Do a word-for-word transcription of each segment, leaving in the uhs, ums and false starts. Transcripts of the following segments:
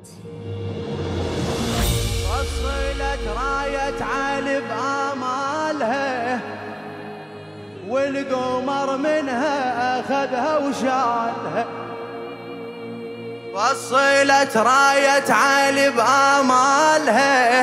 وصلت راية علي بآمالها والقمر منها أخذها وشالها. وصلت راية علي بآمالها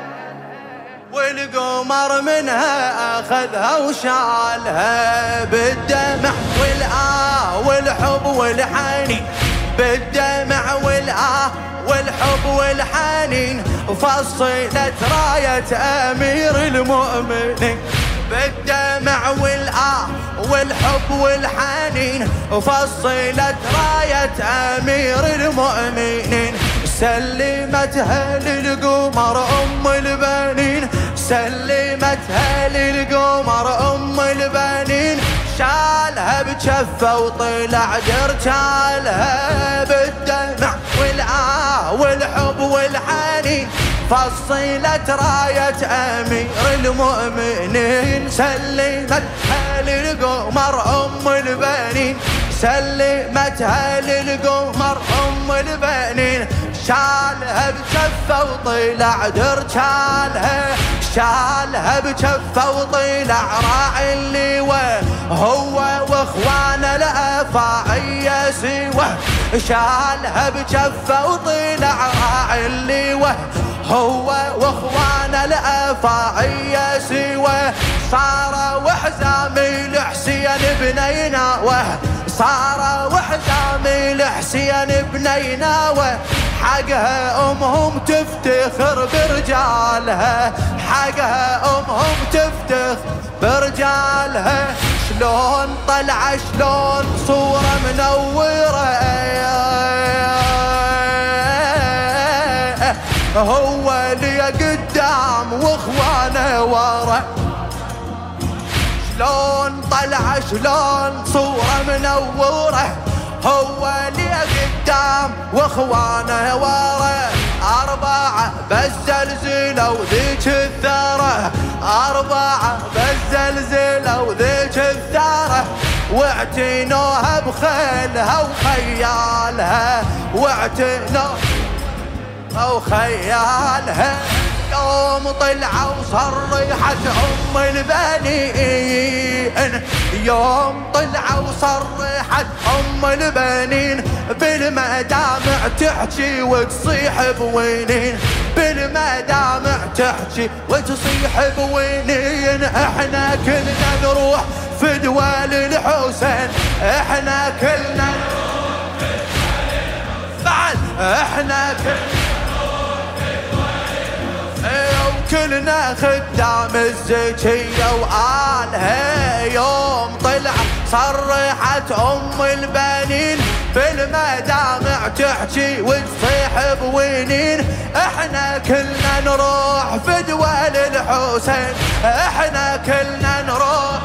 والقمر منها أخذها وشالها. بالدمع والآه والحب والحنين، بالدمع والآه والحب والحنين، فصلت راية أمير المؤمنين. بالدمع والآه والحب والحنين، فصلت راية أمير المؤمنين. سلمتها للقمر أم البنين، سلمتها للقمر أم البنين. شالها بجفه وطلع درجالها. بالدمع والآه والحب والحنين، فصلت راية أمير المؤمنين. سلمتها للقمر أم البنين، سلمتها للقمر أم البنين. شالها بجفه وطلع درجالها، شالها بجفه وطلع راعي اللواء هو واخوانه الافاعيه سواه. شالها بجفه وطلع راعي اللواء هو واخوانه الافاعيه سواه. صار وحزامي لحسين بنيناوه، صار وحزامي لحسين بنيناوه. حقها أمهم تفتخر برجالها، حقها أمهم تفتخر برجالها. شلون طلع شلون صورة منورة، هو لي قدام واخوانه ورا. شلون طلع شلون صورة منورة، هو لي قدام واخوانه ورا. أربعة بس زلزلوا ذيك الثارة، أربعة بس زلزلوا ذيك الثارة. واعتنوها بخيلها وخيالها، واعتنوها وخيالها. يوم طلعوا صرحت أم البنين، يوم طلعوا صرحت أم البنين. بالمدامع تحكي وتصيح بوينين، بالمدامع تحكي وتصيح بوينين. احنا كلنا نروح فدوى للحسين، احنا كلنا نروح فدوى للحسين. بعد احنا كلنا كلنا خدام الزكية وآلها. يوم طلع صرحت أم البنين، بالمدامع تحكي وتصيح بوينين. احنا كلنا نروح فدوى للحسين، احنا كلنا نروح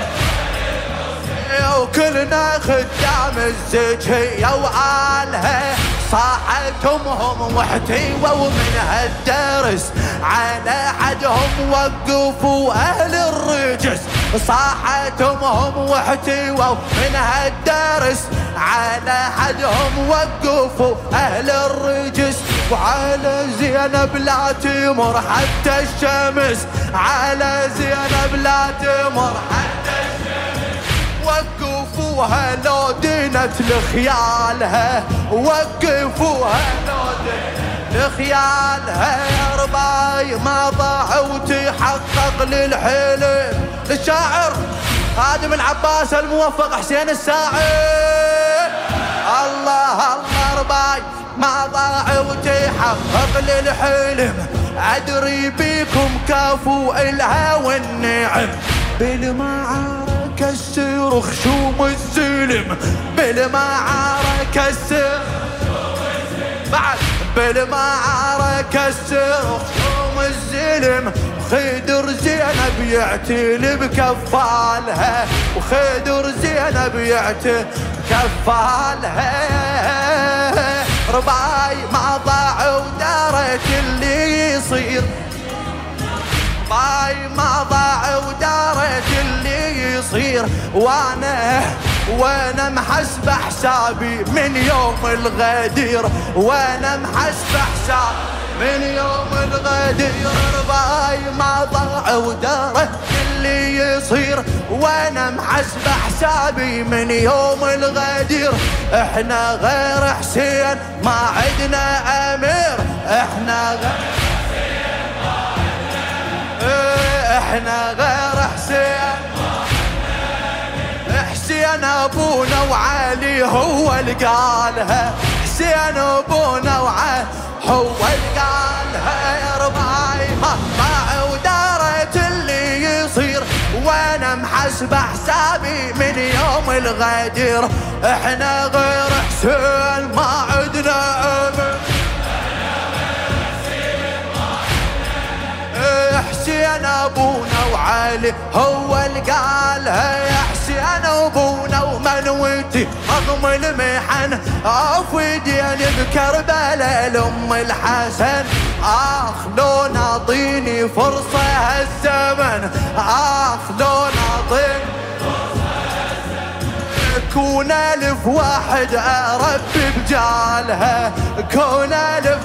وكلنا خدام الزكية وآلها. صاحت امهم واحتووا ومن هالدرس على حدهم وقفوا اهل الرجس. صاحت امهم واحتووا من هالدرس على حدهم وقفوا اهل الرجس. وعلى زينب لا تمر حتى الشمس، على زينب لا تمر حتى الشمس. وقفوها لو دينت لخيالها، وقفوها لو دينت لخيالها. يا رباي ما ضاع وتحقق للحلم. للشاعر خادم العباس الموفق حسين الساعد. الله الله رباي ما ضاع وتحقق للحلم. أدري بيكم كافو الها والنعم. بالمعارك السير خشوم الزلم، بالمعارك السير بعد بالمعارك السير خشوم الزلم. وخدر زينب يعتل بكفالها، وخدر زينب يعتل بكفالها. رباي ما ضاع ودارت اللي يصير، باي ما ضاع ودارت اللي يصير. وانا وانا محسب حسابي من يوم الغدير، وانا محسب حسابي من يوم الغدير. رباي ما ضاع وداره اللي يصير، وانا محسب حسابي من يوم الغدير. احنا غير حسين ما عدنا امير، احنا غير حسين ما عدنا امير، احنا غير حسين ما عدنا امير. حسين ابونا وعلي هو اللي قالها، حسين ابونا وعلي هو اللي قالها. يا رباي ما ضاع ودارت اللي يصير، وانا محسب حسابي من يوم الغدير. احنا غير حسين ما عدنا امل، حسين ابونا وعلي هو اللي قالها. يا حسين ابونا ومنوتي رغم المحن افدين بكربلاء لام الحسن. اخ لو نعطيني فرصه هالزمن، اخ لو نعطيني فرصه هالزمن، كون الف واحد اربي بجالها، كون الف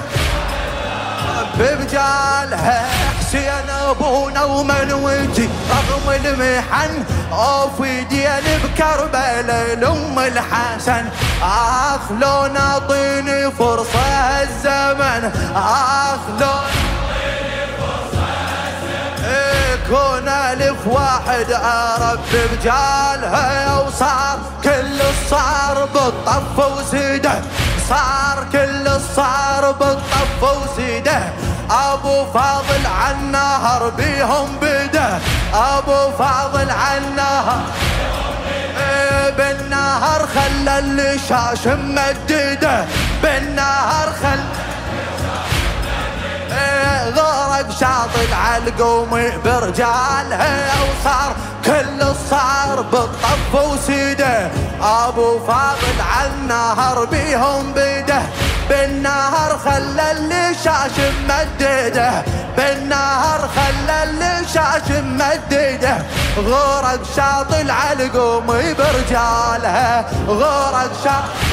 بجالها. حسين ابونا ومنوتي رغم المحن افدين بكربلاء لام الحسن. اخ لو نعطيني فرصه هالزمن، اخ لو نعطيني فرصه هالزمن، كون الف واحد ارب بجالها. وصار كل الصار بالطف وسيده، صار كل الصار بالطف وسيده. ابو فاضل عالنهر بيهم بده، ابو فاضل عالنهر بالنهر خلى اللشاش ممدده، بالنهر خلى غرق شاطئ عالقوم برجالها. وصار كل الصار بالطف وسيده، ابو فاضل عالنهر بيهم بده، بالنهر خلى اللشاش ممدده، بالنهر خلى اللشاش ممدده. غرق شاطئ العالقوم برجالها، غرق شاطئ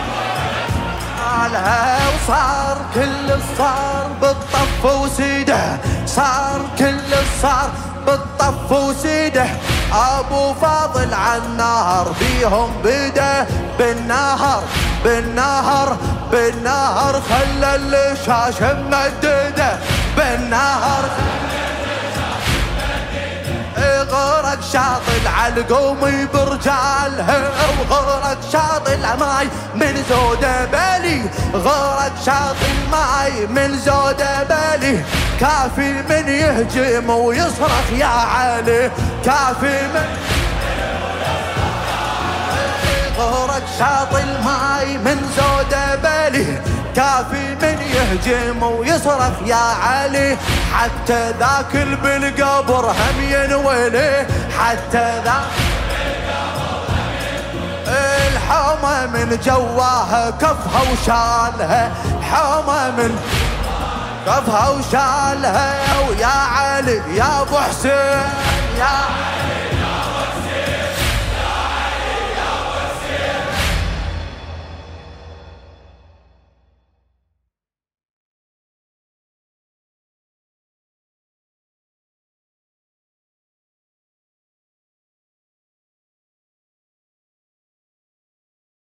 لها. وصار كل الصار بالطف وسيده، صار كل الصار بالطف وسيده. ابو فاضل عالنهر بيهم بده، بالنهر بالنهر بالنهر خلى اللشاش ممدده، بالنهر غرق شاطئ العالقوم برجالها. وغرق شاطئ الماي من زوده بالي، غرق شاطئ الماي من زوده بالي. كافي من يهجم ويصرخ يا علي، كافي من غرق شاطئ الماي من زوده بالي. كافي من يهجم ويصرخ يا علي. حتى ذاك بالقبر هم ينولي، حتى ذاك الحومة من جواها كفها وشالها، حومة من كفها وشالها. ويا علي يا ابو حسين، يا علي